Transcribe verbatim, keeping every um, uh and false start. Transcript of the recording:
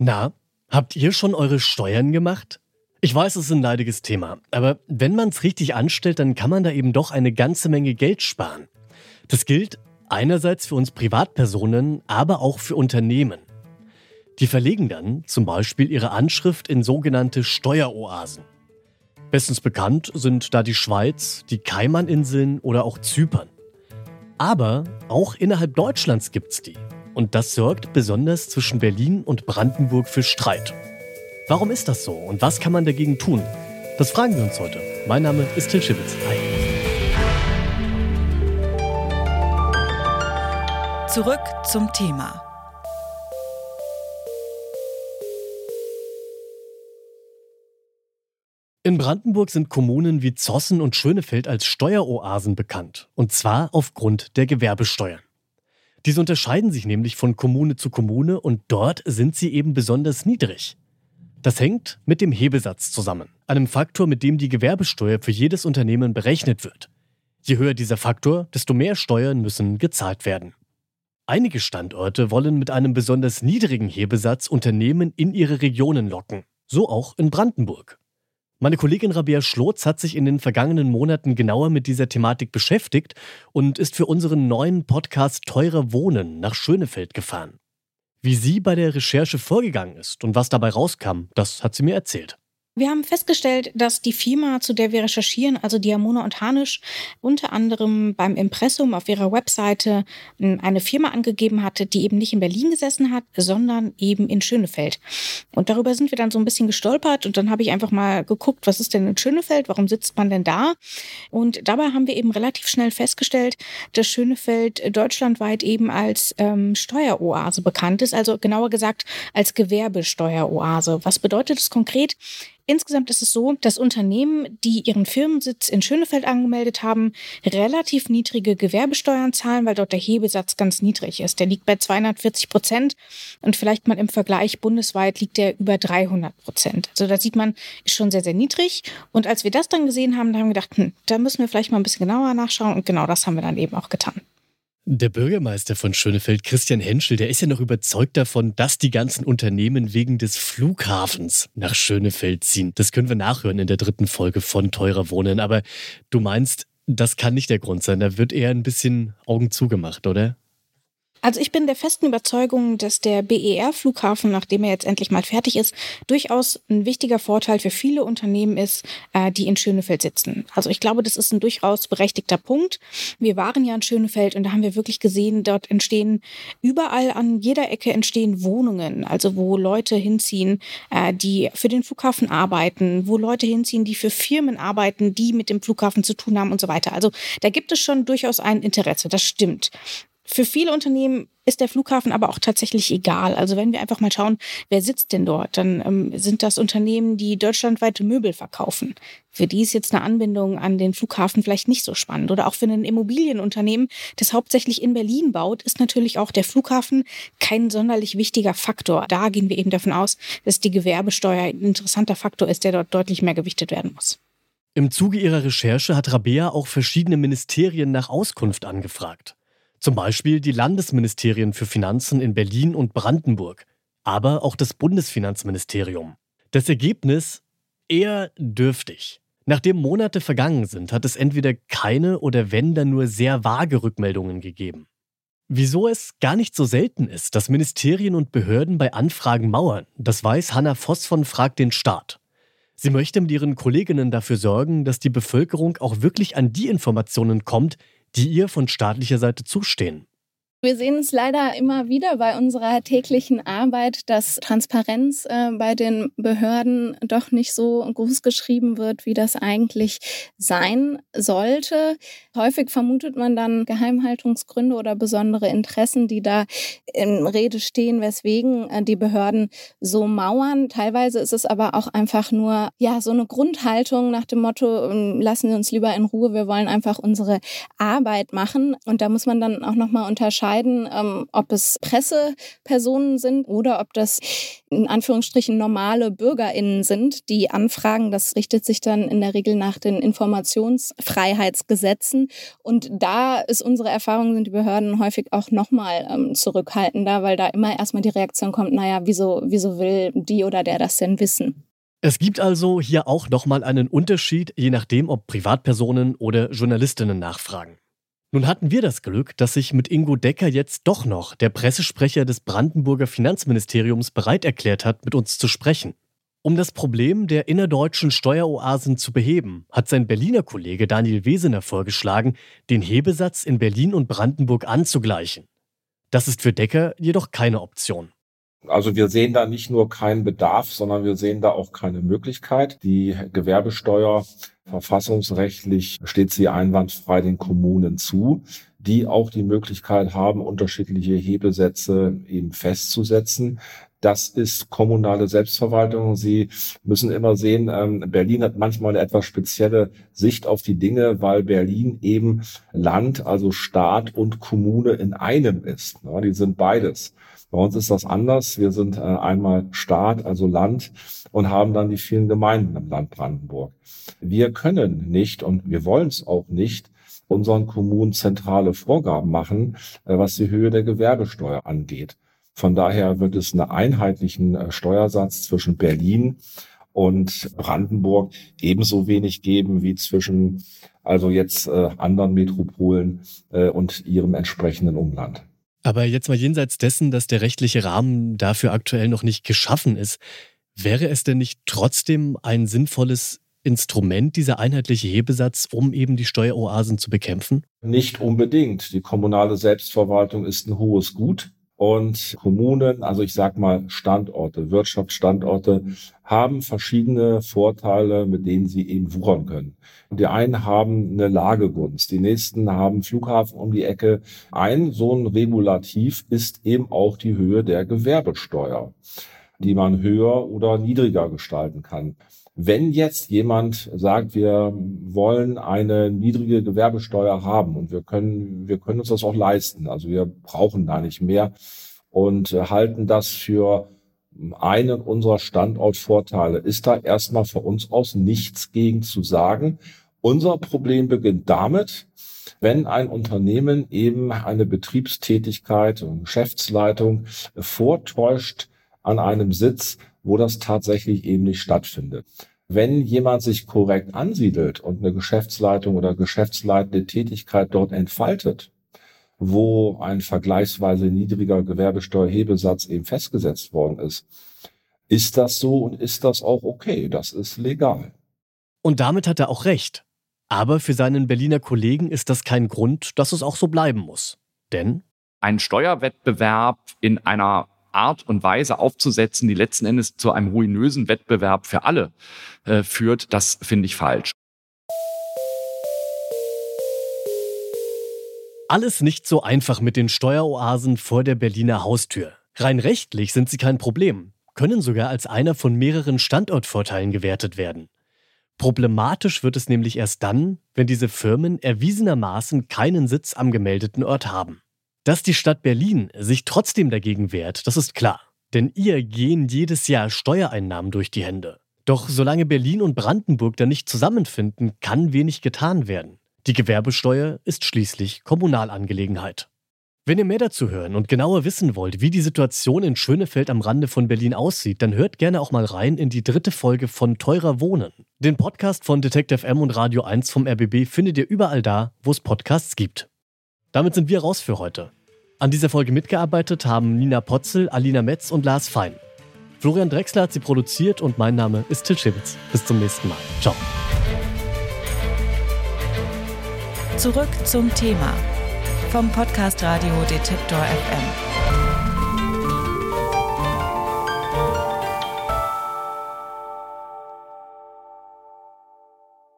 Na, habt ihr schon eure Steuern gemacht? Ich weiß, es ist ein leidiges Thema, aber wenn man es richtig anstellt, dann kann man da eben doch eine ganze Menge Geld sparen. Das gilt einerseits für uns Privatpersonen, aber auch für Unternehmen. Die verlegen dann zum Beispiel ihre Anschrift in sogenannte Steueroasen. Bestens bekannt sind da die Schweiz, die Kaimaninseln oder auch Zypern. Aber auch innerhalb Deutschlands gibt's die. Und das sorgt besonders zwischen Berlin und Brandenburg für Streit. Warum ist das so und was kann man dagegen tun? Das fragen wir uns heute. Mein Name ist Till Schibitz. Hi. Zurück zum Thema. In Brandenburg sind Kommunen wie Zossen und Schönefeld als Steueroasen bekannt. Und zwar aufgrund der Gewerbesteuern. Diese unterscheiden sich nämlich von Kommune zu Kommune und dort sind sie eben besonders niedrig. Das hängt mit dem Hebesatz zusammen, einem Faktor, mit dem die Gewerbesteuer für jedes Unternehmen berechnet wird. Je höher dieser Faktor, desto mehr Steuern müssen gezahlt werden. Einige Standorte wollen mit einem besonders niedrigen Hebesatz Unternehmen in ihre Regionen locken, so auch in Brandenburg. Meine Kollegin Rabea Schlotz hat sich in den vergangenen Monaten genauer mit dieser Thematik beschäftigt und ist für unseren neuen Podcast Teurer Wohnen nach Schönefeld gefahren. Wie sie bei der Recherche vorgegangen ist und was dabei rauskam, das hat sie mir erzählt. Wir haben festgestellt, dass die Firma, zu der wir recherchieren, also Diamona und Hanisch, unter anderem beim Impressum auf ihrer Webseite eine Firma angegeben hatte, die eben nicht in Berlin gesessen hat, sondern eben in Schönefeld. Und darüber sind wir dann so ein bisschen gestolpert und dann habe ich einfach mal geguckt, was ist denn in Schönefeld, warum sitzt man denn da? Und dabei haben wir eben relativ schnell festgestellt, dass Schönefeld deutschlandweit eben als ähm, Steueroase bekannt ist, also genauer gesagt als Gewerbesteueroase. Was bedeutet das konkret? Insgesamt ist es so, dass Unternehmen, die ihren Firmensitz in Schönefeld angemeldet haben, relativ niedrige Gewerbesteuern zahlen, weil dort der Hebesatz ganz niedrig ist. Der liegt bei zweihundertvierzig Prozent und vielleicht mal im Vergleich bundesweit liegt der über dreihundert Prozent. Also da sieht man, ist schon sehr, sehr niedrig. Und als wir das dann gesehen haben, da haben wir gedacht, hm, da müssen wir vielleicht mal ein bisschen genauer nachschauen und genau das haben wir dann eben auch getan. Der Bürgermeister von Schönefeld, Christian Henschel, der ist ja noch überzeugt davon, dass die ganzen Unternehmen wegen des Flughafens nach Schönefeld ziehen. Das können wir nachhören in der dritten Folge von Teurer Wohnen. Aber du meinst, das kann nicht der Grund sein. Da wird eher ein bisschen Augen zugemacht, oder? Also ich bin der festen Überzeugung, dass der B E R-Flughafen, nachdem er jetzt endlich mal fertig ist, durchaus ein wichtiger Vorteil für viele Unternehmen ist, die in Schönefeld sitzen. Also ich glaube, das ist ein durchaus berechtigter Punkt. Wir waren ja in Schönefeld und da haben wir wirklich gesehen, dort entstehen überall an jeder Ecke entstehen Wohnungen, also wo Leute hinziehen, die für den Flughafen arbeiten, wo Leute hinziehen, die für Firmen arbeiten, die mit dem Flughafen zu tun haben und so weiter. Also da gibt es schon durchaus ein Interesse, das stimmt. Für viele Unternehmen ist der Flughafen aber auch tatsächlich egal. Also wenn wir einfach mal schauen, wer sitzt denn dort, dann ähm, sind das Unternehmen, die deutschlandweite Möbel verkaufen. Für die ist jetzt eine Anbindung an den Flughafen vielleicht nicht so spannend. Oder auch für ein Immobilienunternehmen, das hauptsächlich in Berlin baut, ist natürlich auch der Flughafen kein sonderlich wichtiger Faktor. Da gehen wir eben davon aus, dass die Gewerbesteuer ein interessanter Faktor ist, der dort deutlich mehr gewichtet werden muss. Im Zuge ihrer Recherche hat Rabea auch verschiedene Ministerien nach Auskunft angefragt. Zum Beispiel die Landesministerien für Finanzen in Berlin und Brandenburg, aber auch das Bundesfinanzministerium. Das Ergebnis? Eher dürftig. Nachdem Monate vergangen sind, hat es entweder keine oder wenn dann nur sehr vage Rückmeldungen gegeben. Wieso es gar nicht so selten ist, dass Ministerien und Behörden bei Anfragen mauern, das weiß Hanna Voss von Frag den Staat. Sie möchte mit ihren Kolleginnen dafür sorgen, dass die Bevölkerung auch wirklich an die Informationen kommt, die ihr von staatlicher Seite zustehen. Wir sehen es leider immer wieder bei unserer täglichen Arbeit, dass Transparenz äh, bei den Behörden doch nicht so groß geschrieben wird, wie das eigentlich sein sollte. Häufig vermutet man dann Geheimhaltungsgründe oder besondere Interessen, die da in Rede stehen, weswegen äh, die Behörden so mauern. Teilweise ist es aber auch einfach nur ja so eine Grundhaltung nach dem Motto, lassen Sie uns lieber in Ruhe, wir wollen einfach unsere Arbeit machen. Und da muss man dann auch nochmal unterscheiden, unterscheiden, ähm, ob es Pressepersonen sind oder ob das in Anführungsstrichen normale BürgerInnen sind, die anfragen. Das richtet sich dann in der Regel nach den Informationsfreiheitsgesetzen. Und da ist unsere Erfahrung, sind die Behörden häufig auch nochmal ähm, zurückhaltender, weil da immer erstmal die Reaktion kommt, naja, wieso, wieso will die oder der das denn wissen? Es gibt also hier auch nochmal einen Unterschied, je nachdem, ob Privatpersonen oder Journalistinnen nachfragen. Nun hatten wir das Glück, dass sich mit Ingo Decker jetzt doch noch der Pressesprecher des Brandenburger Finanzministeriums bereit erklärt hat, mit uns zu sprechen. Um das Problem der innerdeutschen Steueroasen zu beheben, hat sein Berliner Kollege Daniel Wesener vorgeschlagen, den Hebesatz in Berlin und Brandenburg anzugleichen. Das ist für Decker jedoch keine Option. Also wir sehen da nicht nur keinen Bedarf, sondern wir sehen da auch keine Möglichkeit. Die Gewerbesteuer, verfassungsrechtlich steht sie einwandfrei den Kommunen zu, die auch die Möglichkeit haben, unterschiedliche Hebesätze eben festzusetzen. Das ist kommunale Selbstverwaltung. Sie müssen immer sehen, Berlin hat manchmal eine etwas spezielle Sicht auf die Dinge, weil Berlin eben Land, also Staat und Kommune in einem ist. Ja, die sind beides. Bei uns ist das anders. Wir sind äh, einmal Staat, also Land, und haben dann die vielen Gemeinden im Land Brandenburg. Wir können nicht und wir wollen es auch nicht unseren Kommunen zentrale Vorgaben machen, äh, was die Höhe der Gewerbesteuer angeht. Von daher wird es einen einheitlichen äh, Steuersatz zwischen Berlin und Brandenburg ebenso wenig geben wie zwischen also jetzt äh, anderen Metropolen äh, und ihrem entsprechenden Umland. Aber jetzt mal jenseits dessen, dass der rechtliche Rahmen dafür aktuell noch nicht geschaffen ist, wäre es denn nicht trotzdem ein sinnvolles Instrument, dieser einheitliche Hebesatz, um eben die Steueroasen zu bekämpfen? Nicht unbedingt. Die kommunale Selbstverwaltung ist ein hohes Gut. Und Kommunen, also ich sag mal Standorte, Wirtschaftsstandorte, haben verschiedene Vorteile, mit denen sie eben wuchern können. Die einen haben eine Lagegunst, die nächsten haben Flughafen um die Ecke. Ein so ein Regulativ ist eben auch die Höhe der Gewerbesteuer, die man höher oder niedriger gestalten kann. Wenn jetzt jemand sagt, wir wollen eine niedrige Gewerbesteuer haben und wir können, wir können uns das auch leisten, also wir brauchen da nicht mehr und halten das für einen unserer Standortvorteile, ist da erstmal von uns aus nichts gegen zu sagen. Unser Problem beginnt damit, wenn ein Unternehmen eben eine Betriebstätigkeit und Geschäftsleitung vortäuscht an einem Sitz, wo das tatsächlich eben nicht stattfindet. Wenn jemand sich korrekt ansiedelt und eine Geschäftsleitung oder geschäftsleitende Tätigkeit dort entfaltet, wo ein vergleichsweise niedriger Gewerbesteuerhebesatz eben festgesetzt worden ist, ist das so und ist das auch okay. Das ist legal. Und damit hat er auch recht. Aber für seinen Berliner Kollegen ist das kein Grund, dass es auch so bleiben muss. Denn ein Steuerwettbewerb in einer Art und Weise aufzusetzen, die letzten Endes zu einem ruinösen Wettbewerb für alle äh, führt, das finde ich falsch. Alles nicht so einfach mit den Steueroasen vor der Berliner Haustür. Rein rechtlich sind sie kein Problem, können sogar als einer von mehreren Standortvorteilen gewertet werden. Problematisch wird es nämlich erst dann, wenn diese Firmen erwiesenermaßen keinen Sitz am gemeldeten Ort haben. Dass die Stadt Berlin sich trotzdem dagegen wehrt, das ist klar. Denn ihr gehen jedes Jahr Steuereinnahmen durch die Hände. Doch solange Berlin und Brandenburg da nicht zusammenfinden, kann wenig getan werden. Die Gewerbesteuer ist schließlich Kommunalangelegenheit. Wenn ihr mehr dazu hören und genauer wissen wollt, wie die Situation in Schönefeld am Rande von Berlin aussieht, dann hört gerne auch mal rein in die dritte Folge von Teurer Wohnen. Den Podcast von Detektor F M und Radio eins vom R B B findet ihr überall da, wo es Podcasts gibt. Damit sind wir raus für heute. An dieser Folge mitgearbeitet haben Nina Potzel, Alina Metz und Lars Fein. Florian Drexler hat sie produziert und mein Name ist Till Schibitz. Bis zum nächsten Mal. Ciao. Zurück zum Thema vom Podcast Radio Detektor F M.